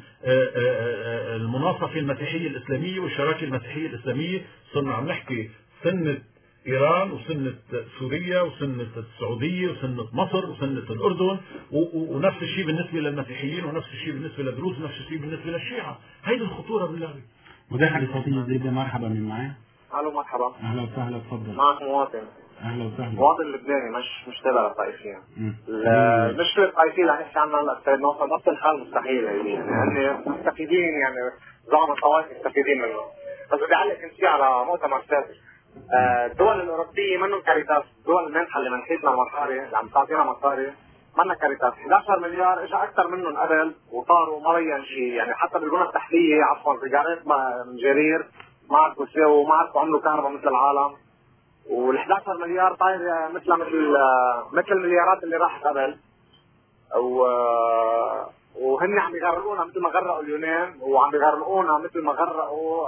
المناصفة المسيحية الإسلامية والشراكة المسيحية الإسلامية، صرنا عم نحكي سنة إيران وسنة سوريا وسنة السعودية وسنة مصر وسنة الأردن، ونفس الشيء بالنسبة للمسيحيين ونفس الشيء بالنسبة للدروز ونفس الشيء بالنسبة للشيعة. هيدي الخطورة بالله. مداخلة صوتية جديدة. مرحبا، من معي؟ الو مرحبا. اهلا وسهلا، تفضل. معك مواطن. اهلا وسهلا. مواطن لبناني مش تابع للطائفيين. المشكلة الطائفية اللي عم نحكي عنها هلا استاذ نوصل نفس الحال مستحيل يعني هن مستفيدين، يعني زعم الطوائف مستفيدين منه. بس بدي اعلق انت على مؤتمر سابق. الدول الاوروبيه منهم كاريتاس، الدول المنحه اللي منحتنا مصاري اللي عم تعطينا مصاري منا كاريتاس. 11 مليار اجى اكثر منهم قبل وطاروا ما بين شيء، يعني حتى بالبنى التحتيه عفوا سيجارات من جرير ما عرفوا يساووا، ما عرفوا عملوا كهرباء مثل العالم. وال 11 مليار طايره مثل المليارات اللي راحت قبل. وهن عم يغرقونا مثل ما غرقوا اليونان، وعم يغرقونا مثل ما غرقوا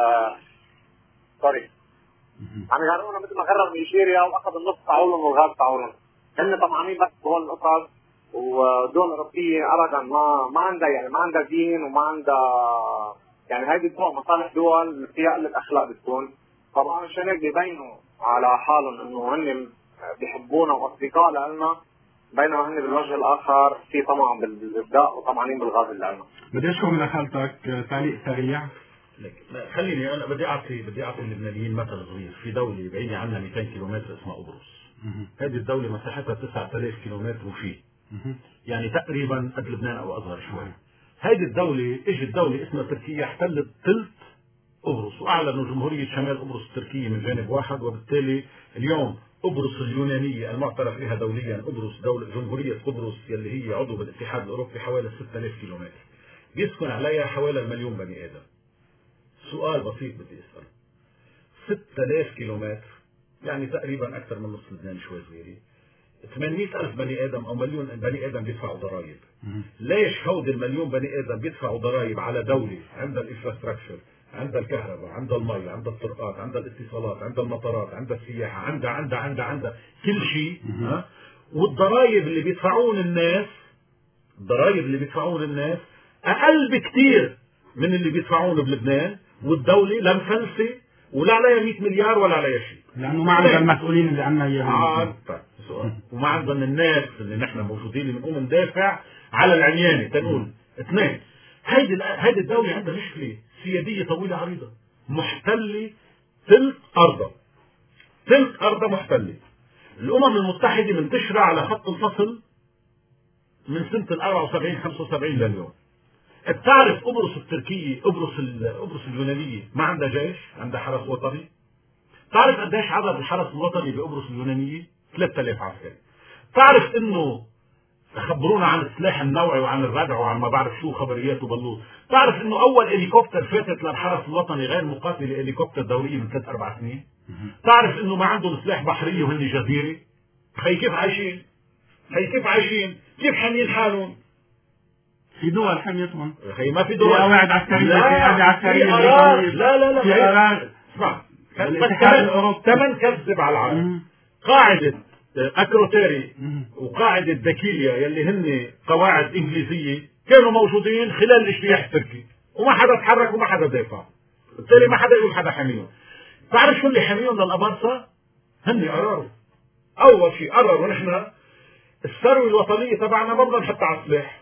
عم يغرقونا مثل ما غرقوا نيجيريا، واخذوا النص تاعولهم والغاز تاعولهم. هن طمعانين بس بهول القصص، ودول اوروبيه ابدا ما عندها دين وما عندها، يعني هيدي الدول مصالح دول فيها قله اخلاق بتكون. طبعا عشان هيك ببينوا على حالهم انه هن بيحبونا واصدقاء لنا، بينما هن بالوجه الاخر في طمع بالابداع وطمعانين بالغاز اللي عندنا. بدي اشكر مداخلتك. تعليق سريع. خليني انا بدي اعطي اللبنانيين مثل صغير. في دوله بعيده عنا 200 كيلومتر اسمها قبرص. هذه الدوله مساحتها 9000 كيلومتر وفيه، يعني تقريبا قد لبنان او اصغر شوي. هذه الدوله اجت دوله اسمها تركيا احتلت ثلث قبرص، واعلنوا جمهوريه شمال قبرص التركيه من جانب واحد، وبالتالي اليوم قبرص اليونانيه المعترف بها دوليا، قبرص جمهوريه قبرص يلي هي عضو بالاتحاد الاوروبي حوالي 6000 كيلومتر، بيسكن عليها حوالي 1,000,000 بني ادم. سؤال بسيط بدي اسال، 6000 كيلومتر يعني تقريبا اكثر من نص لبنان شوي صغيرين، 800,000 بني ادم او 1,000,000 بني ادم بيدفعوا ضرائب. ليش هود 1,000,000 بني ادم بيدفعوا ضرائب على دوله عندها الانفراستراكشر، عندها الكهرباء، عندها المي، عندها الطرقات، عندها الاتصالات، عندها المطارات، عندها السياحه، عندها كل شيء، والضرائب اللي بيدفعون الناس اقل بكثير من اللي بيدفعونه بلبنان، والدوله لا مفلسه ولا عليها 100 مليار ولا عليها شيء، لانه ما عندها المسؤولين اللي عندنا اياهم. وما عندنا الناس اللي نحن موجودين اللي بنقوم ندافع على العمياني، تنقول اثنين، هيدي الدولة عندها مشكلة سيادية طويلة عريضة، محتلة ثلث أرضها محتلة. الأمم المتحدة منتشرة على خط الفصل من سنة 74-75 لليوم. بتعرف قبرص التركية، قبرص اليونانية ما عندها جيش، عندها حرس وطني. تعرف قديش عدد الحرس الوطني بقبرص اليونانية؟ 3000 عسكري. تعرف انه خبرونا عن السلاح النوعي وعن الردع وعن ما بعرف شو خبريات وبلوط. تعرف انه اول هليكوبتر فاتت للحرس الوطني غير مقاتل هليكوبتر دولية من 3-4 سنين. تعرف انه ما عندهم سلاح بحرية وهن جزيرة. هي كيف عايشين؟ كيف حامين حالهم؟ في دول حميتهم. هي ما في دول. في قواعد عسكرية، في قاعدة عسكرية. لا في قرار. اسمع، كمان كذب على العالم. قاعدة أكروتيري وقاعدة داكيليا يلي هن قواعد إنجليزية كانوا موجودين خلال الاجتياح التركي، وما حدا تحرك وما حدا دافع، بالتالي ما حدا يقول حدا حميهم. تعرف شو اللي حميهم للأبارصة؟ هن قرروا. أول شيء قرروا نحن الثروة الوطنية تبعنا ما بدنا نحطها على السلاح.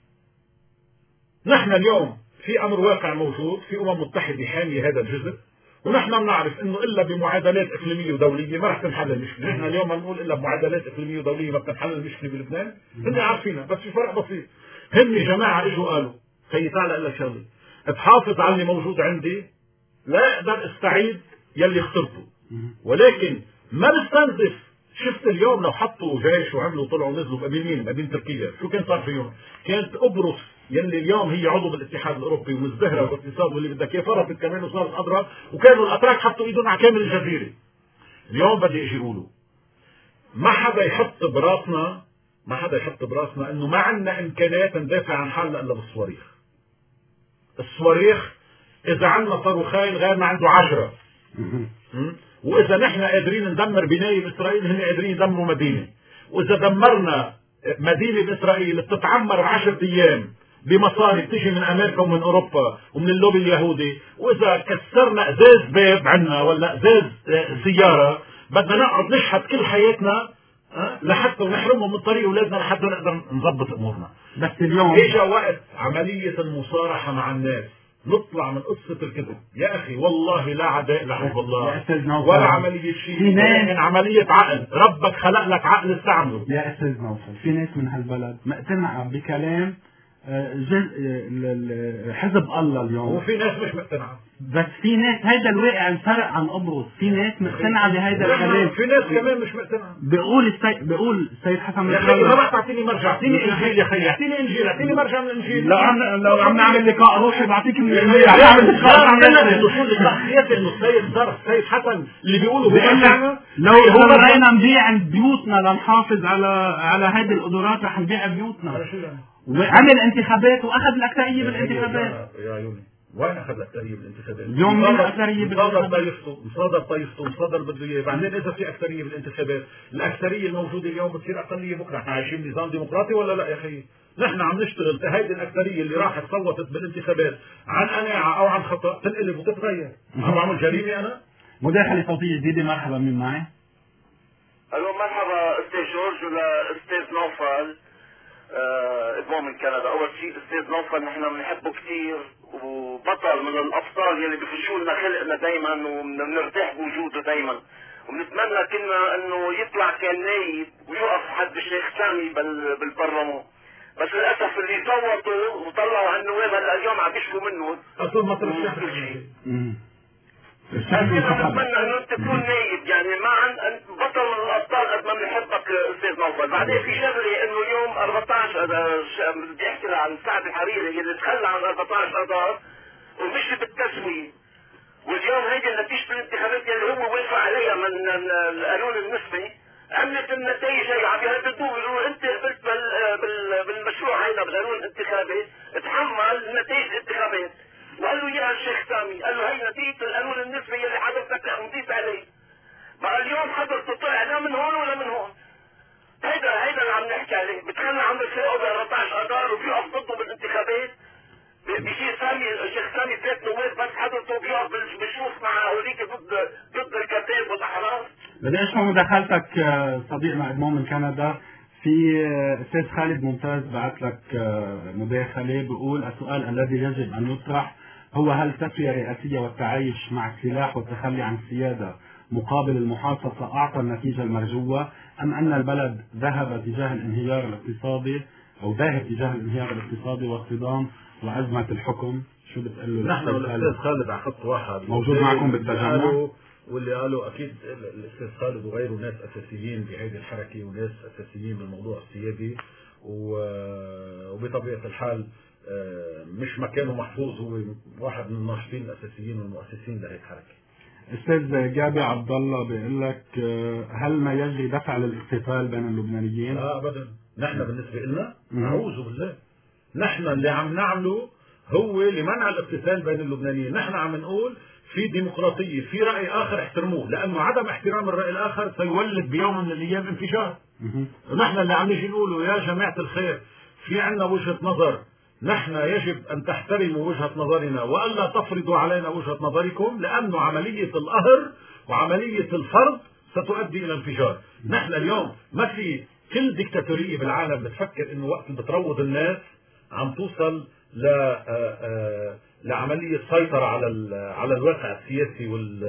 نحن اليوم في أمر واقع موجود، في أمم متحدة حامية هذا الجزء، ونحن بنعرف انه الا بمعادلات اقليميه ودوليه ما رح تنحل المشكله. نحن اليوم بنقول الا بمعادلات اقليميه ودوليه ما بتنحل المشكله بلبنان، هن عارفينها، بس في فرق بسيط. هن جماعه اجوا قالوا خيي تعال اقول لك شغله، بحافظ على اللي موجود عندي، لا اقدر استعيد يلي خسرته، ولكن ما بستنزف. شفت اليوم لو حطوا جيش وعملوا طلعوا نزلوا بقبيل مين؟ بقبيل تركيا، شو كان صار فيهم؟ كانت قبرص يلي اليوم هي عضو بالاتحاد الاوروبي ومزدهره بالاقتصاد واللي بدك اياه فرطت كمان وصارت اضرب، وكانوا الاتراك حطوا ايدهم على كامل الجزيره. اليوم بدي اجي اقوله ما حدا يحط براسنا انه ما عندنا امكانيات ندافع عن حالنا الا بالصواريخ. الصواريخ اذا عندنا صاروخين غيرنا عنده 10. واذا نحن قادرين ندمر بنايه باسرائيل هن قادرين يدمروا مدينه. واذا دمرنا مدينه باسرائيل بتتعمر ب10 ايام بمصاري بتيجي من امريكا ومن اوروبا ومن اللوبي اليهودي، واذا كسرنا ازاز باب عنا ولا ازاز سياره بدنا نقعد نشحت كل حياتنا لحتى ونحرمهم من طريق اولادنا لحتى نقدر نظبط امورنا. بس اليوم اجى وقت عمليه المصارحه مع الناس، نطلع من قصة الكذب. يا أخي والله لا عداء لحزب الله ولا عملية شيء، من عملية عقل. ربك خلق لك عقل استعمله. يا أستاذ نوفل، في ناس من هالبلد مقتنعة بكلام حزب الله اليوم، وفي ناس مش مقتنعة. بس في ناس هيدا الواقع الفرق عن قبرص، في ناس مقتنعة بهيدا الكلام، في ناس كمان مش مقتنعة. بقول السيد حسن يا أخي ما تعطيني مرجع، اعطيني إنجيل يا أخي، اعطيني إنجيل، اعطيني مرجع من الإنجيل. لو عم نعمل لقاء روحي بعطيك من الإنجيل. السيد حسن اللي بيقولوا لو بدنا نبيع بيوتنا لنحافظ على هذه القدرات رح نبيع بيوتنا. وعمل انتخابات واخذ الاكثريه بالانتخابات. يا عيوني وين اخذ الاكثريه بالانتخابات؟ اليوم مين الاكثريه بالانتخابات؟ مصادر طايفته مصادر بده اياه. بعدين اذا في اكثريه بالانتخابات، الاكثريه الموجوده اليوم بتصير اقليه بكره. احنا عايشين نظام ديمقراطي ولا لا يا اخي؟ نحن عم نشتغل هيدي الاكثريه اللي راحت صوتت بالانتخابات عن قناعه او عن خطا تنقلب وتتغير. عم بعمل جريمه انا؟ مداخله صوتيه جديده. مرحبا، مين معي؟ الو مرحبا استاذ جورج ولا استاذ نوفل؟ ادمون من كندا. اول شيء استاذ نوفل نحن بنحبه كثير وبطل من الابطال يلي بفشوا لنا خلقنا دائما وبنرتاح بوجوده دائما، وبنتمنى كنا انه يطلع كان نايب ويقف حد الشيخ سامي بالبرلمان، بس للاسف اللي صوتوا وطلعوا على النواب هلا اليوم عم يشكوا منه. اصلا ما طلع شيء. نتمنى انه انت تكون نايب، يعني ما عن بطل من الابطال قد ما بنحبك استاذ نوفل. بعدين في شغله انه اليوم 14 بدي احكي عن سعد الحريري اللي تخلى عن 14 اذار ومشي بالتسويه، واليوم هيدي نتيجه الانتخابات اللي هو وافق عليها من القانون النسبي عملت النتائج هي عم يهددوه يقولوا انت قلت بالمشروع هيدا بالقانون الانتخابي اتحمل نتائج الانتخابات. وقال له يا الشيخ سامي، قال له هي نتيجه القانون النسبي اللي حضرتك مضيت عليه. بقى اليوم حضرته طلع لا من هون ولا من هون. هيدا اللي عم نحكي عليه، بتخلى عم بفرقه ب 14 اذار وبيقف ضده بالانتخابات. بيجي سامي الشيخ سامي 3 نواب بس حضرته بيقف بشوف مع هوليك ضد الكتاب والاحرار. بدي اشوف مداخلتك صديقنا ادمون من كندا في أستاذ خالد ممتاز بعت لك مداخلة بيقول السؤال الذي يجب أن يطرح هو هل تسوية رئاسية والتعايش مع السلاح والتخلي عن السيادة مقابل المحاصصة أعطى النتيجة المرجوة، أم أن البلد ذهب تجاه الانهيار الاقتصادي أو ذاهب تجاه الانهيار الاقتصادي والصدام وأزمة الحكم؟ شو بتقول له؟ نحن والأستاذ خالد على خط واحد موجود معكم بالتجمع، واللي قالوا أكيد الأستاذ خالد وغيره ناس أساسيين بهذه الحركة وناس أساسيين بالموضوع السيادي، وبطبيعة الحال مش مكانه محفوظ، هو واحد من الناشطين الأساسيين والمؤسسين لهذه الحركة. أستاذ جابر عبد الله بيقول لك هل ما يجري دفع للاقتتال بين اللبنانيين؟ لا أبدا، نحن بالنسبة لنا أعوذ بالله، نحن اللي عم نعمله هو لمنع الاقتتال بين اللبنانيين. نحن عم نقول في ديمقراطية، في رأي آخر احترموه، لأنه عدم احترام الرأي الآخر سيولد بيوم من الأيام انفجار. نحن اللي عم نيجي نقوله يا جماعة الخير في عنا وجهة نظر، نحن يجب أن تحترموا وجهة نظرنا وألا تفرضوا علينا وجهة نظركم، لأنه عملية القهر وعملية الفرض ستؤدي إلى انفجار. نحن اليوم ما في كل ديكتاتورية بالعالم بتفكر إنه وقت بتروض الناس عم توصل لعملية سيطرة على الواقع السياسي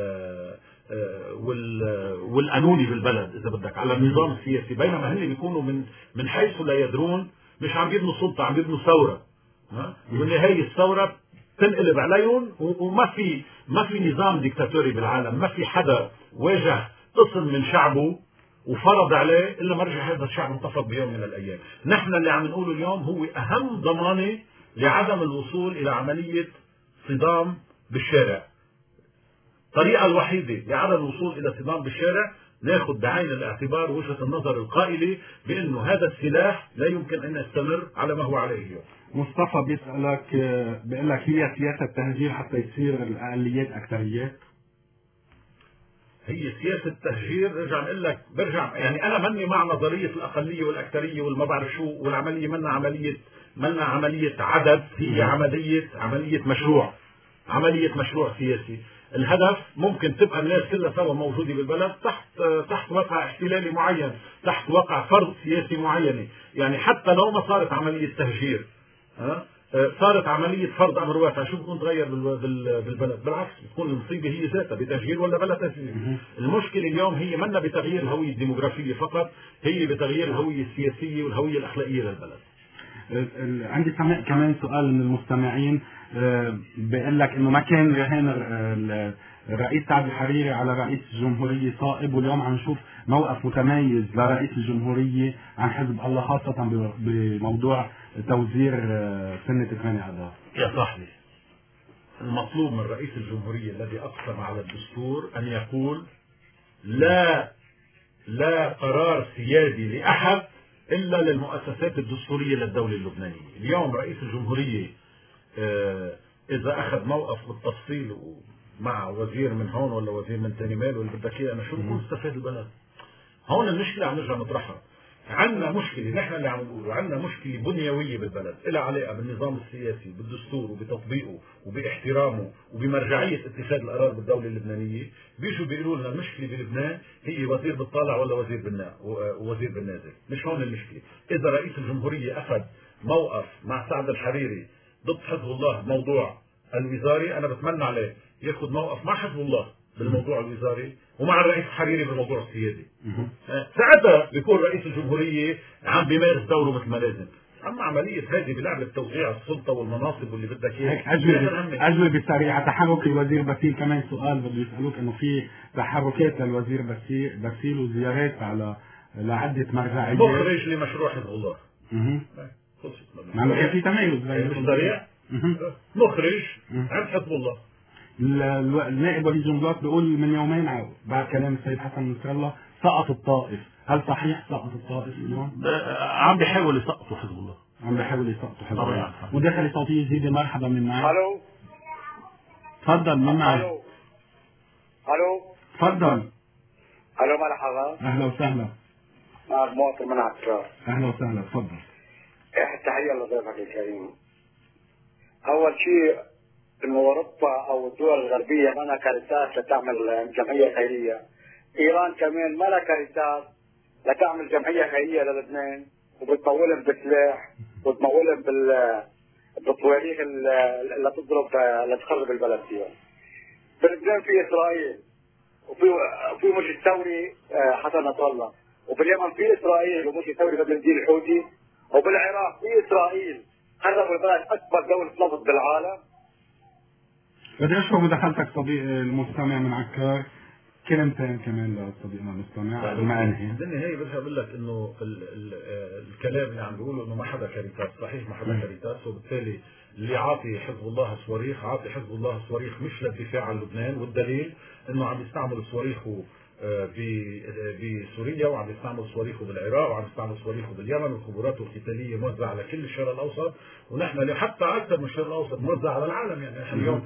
والقانوني بالبلد، إذا بدك على النظام السياسي، بينما هن بيكونوا من حيث لا يدرون مش عم يبنوا سلطة، عم يبنوا ثورة، والنهاية الثورة تنقلب عليهم. وما في نظام ديكتاتوري بالعالم، ما في حدا واجه قسم من شعبه وفرض عليه إلا مرجع هذا الشعب انتفض بيوم من الأيام. نحن اللي عم نقوله اليوم هو أهم ضمانة لعدم الوصول إلى عملية صدام بالشارع. الطريقة الوحيدة لعدم الوصول إلى صدام بالشارع ناخذ بعين الاعتبار وجهة النظر القائلة بأنه هذا السلاح لا يمكن أن يستمر على ما هو عليه اليوم. مصطفى بيسألك بيقول لك هي سياسة التهجير حتى يصير الأقليات أكثريات؟ هي سياسة التهجير برجع يعني أنا مني مع نظرية الأقلية والأكثرية والما بعرف شو، والعملية منا عملية عدد، هي عملية مشروع سياسي. الهدف ممكن تبقى الناس كلها سوا موجودة بالبلد تحت واقع احتلالي معين، تحت واقع فرض سياسي معين. يعني حتى لو ما صارت عملية تهجير، صارت عملية فرض أمر واقع، شو بكون تغير بالبلد؟ بالعكس بتكون المصيبة هي ذاتها بتغيير ولا بلا تغيير. المشكلة اليوم هي منا بتغيير الهوية الديموغرافية فقط، هي بتغيير الهوية السياسية والهوية الأخلاقية للبلد. عندي كمان سؤال من المستمعين بيقول لك انه ما كان رهان الرئيس سعد الحريري على رئيس الجمهورية صائب، واليوم عم نشوف موقف متميز لرئيس الجمهورية عن حزب الله، خاصة بموضوع توزير سنة 8 آذار. يا صاحبي، المطلوب من رئيس الجمهورية الذي أقسم على الدستور أن يقول لا قرار سيادي لأحد إلا للمؤسسات الدستورية للدولة اللبنانية. اليوم رئيس الجمهورية إذا أخذ موقف بالتفصيل مع وزير من هون ولا وزير من تاني مال واللي بدك إياه، أنا شو بكون استفاد البلد؟ هون المشكلة عم نرجع نطرحها. عندنا مشكلة، نحن اللي عم نقوله عندنا مشكلة بنيوية بالبلد إلها علاقة بالنظام السياسي، بالدستور وبتطبيقه وباحترامه وبمرجعية اتخاذ القرار بالدولة اللبنانية. بيجوا بيقولوا لنا المشكلة بلبنان هي وزير بالطالع ولا وزير بالنازل. مش هون المشكلة. إذا رئيس الجمهورية أخذ موقف مع سعد الحريري ضد حزب الله موضوع الوزاري، أنا بتمنى عليه ياخذ موقف مع حزب الله بالموضوع الوزاري ومع الرئيس الحريري بالموضوع السيادي. ساعتها بيكون رئيس الجمهورية عم بيمارس دوره مثل ما لازم. أما عملية هذه بلعبة توزيع السلطة والمناصب واللي بدك إياه، أجوبة سريعة. تحرك الوزير باسيل، كمان سؤال بده يسألوك إنه في تحركات للوزير باسيل وزيارات لعدة مرجعيات مخرج لمشروع حزب الله. ما كان في تميز سريع مخرج عن حزب الله. النائب وليد جنبلاط بيقول من يومين بعد كلام السيد حسن نصر الله سقط الطائف، هل صحيح سقط الطائف اليوم؟ عم بيحاول يسقطوا حزب الله، حزب الله. مداخلة صوتية جديدة، مرحبا، من معي؟ الو تفضل، من معي؟ الو تفضل. الو مرحبا، اهلا وسهلا. معك مواطن من عكار. اهلا وسهلا، تفضل. تحية لضيفك الكريم. اول شيء انه اوروبا او الدول الغربيه ما لها كارثات لتعمل جمعيه خيريه. ايران كمان ما لها كارثات لتعمل جمعيه خيريه للبنان وبتمولهم بسلاح وتمولهم بالصواريخ اللي تضرب لتخرب البلد فيها. بلبنان في اسرائيل وفي مجلس ثوري حسن نصر الله، وباليمن في اسرائيل ومجلس ثوري بدر الدين الحوثي، وبالعراق في اسرائيل خربوا البلد اكبر دوله لفظ بالعالم. بدي اشكر مداخلتك صديق المستمع من عكار. كلمتين كمان لصديقنا المستمع قبل ما انهي. بالنهايه بدي اقول لك انه الكلام اللي عم بيقوله انه ما حدا كاريتاس، صحيح ما حدا كاريتاس، وبالتالي اللي عاطي حزب الله صواريخ عاطي حزب الله صواريخ مش للدفاع عن لبنان، والدليل انه عم يستعمل صواريخه بسوريا، وعم يستعمل صواريخه بالعراق، وعم يستعمل صواريخه باليمن، والخبرات القتاليه موزعه على كل الشرق الاوسط، ونحن حتى اكثر من الشرق الاوسط موزع على العالم. يعني نحن اليوم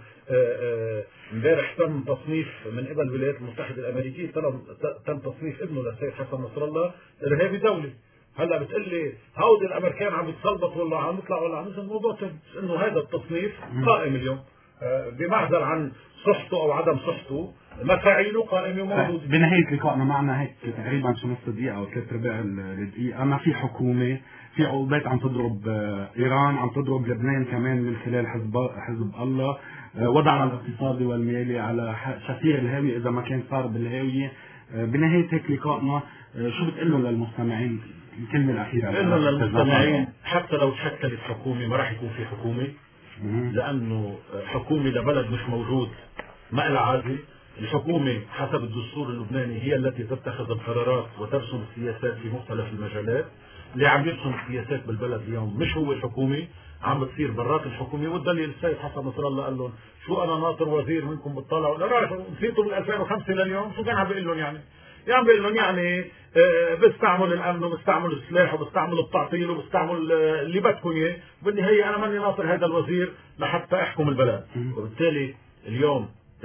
امبارح تم تصنيف من قبل الولايات المتحده الامريكيه، تم تصنيف ابنه للسيد حسن نصر الله ارهابي دولي. هلا بتقول لي هودي الامريكان عم يتصلبطوا ولا عم يطلعوا ولا عم ينزل، الموضوع انه هذا التصنيف قائم اليوم بمعزل عن صحته او عدم صحته، مفاعيله قائمه وموجوده. بنهايه لقائنا معنا هيك تقريبا شي نص دقيقه او 3/4 الدقيقه، ما في حكومه، في عقوبات عم تضرب ايران، عم تضرب لبنان كمان من خلال حزب الله، وضعنا الاقتصادي والمالي على شفير الهاويه اذا ما كان صار بالهاويه. بنهايه هيك لقائنا شو بتقول لهم للمستمعين الكلمه الاخيره؟ بتقول لهم للمستمعين حتى لو تشكلت حكومه ما راح يكون في حكومه، لانه حكومه لبلد مش موجود ما لها عازه. الحكومه حسب الدستور اللبناني هي التي تتخذ القرارات وترسم السياسات في مختلف المجالات. اللي عم يرسم السياسات بالبلد اليوم مش هو الحكومه، عم بتصير برات الحكومه. والدليل السيد حسن نصر الله قال لهم شو انا ناطر وزير منكم بتطلعوا، لا نسيتوا من 2005 لليوم شو كان عم بيقول لهم؟ يعني بيقول لهم يعني بستعمل الامن وبستعمل السلاح وبستعمل التعطيل وبستعمل اللي بدكم اياه، وبالنهايه انا ماني ناطر هذا الوزير لحتى احكم البلد. وبالتالي اليوم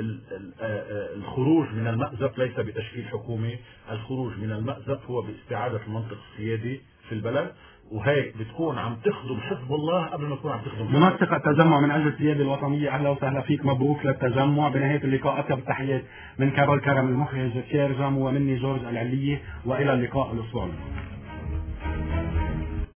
الخروج من المأزق ليس بتشكيل حكومه، الخروج من المأزق هو باستعاده المنطق السيادي في البلد، وهيك بتكون عم تخدم حزب الله قبل ما تكون عم تخدم منسق التجمع من اجل السياده الوطنيه. اهلا وسهلا فيك، مبروك للتجمع. بنهايه اللقاء اطيب التحيات من كارول كرم المخرج كير جامو ومني جورج العليه، والى اللقاء الاسبوع القادم.